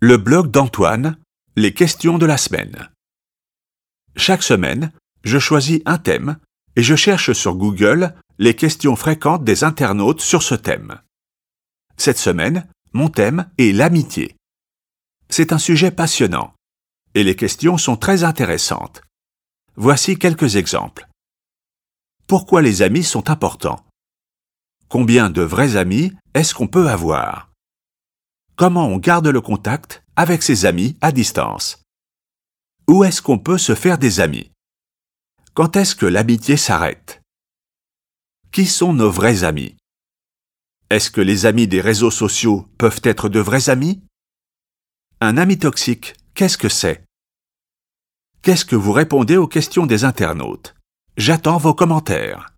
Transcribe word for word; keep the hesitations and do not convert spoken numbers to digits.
Le blog d'Antoine, les questions de la semaine. Chaque semaine, je choisis un thème et je cherche sur Google les questions fréquentes des internautes sur ce thème. Cette semaine, mon thème est l'amitié. C'est un sujet passionnant et les questions sont très intéressantes. Voici quelques exemples. Pourquoi les amis sont importants? Combien de vrais amis est-ce qu'on peut avoir? Comment on garde le contact avec ses amis à distance? Où est-ce qu'on peut se faire des amis? Quand est-ce que l'amitié s'arrête? Qui sont nos vrais amis? Est-ce que les amis des réseaux sociaux peuvent être de vrais amis? Un ami toxique, qu'est-ce que c'est? Qu'est-ce que vous répondez aux questions des internautes? J'attends vos commentaires.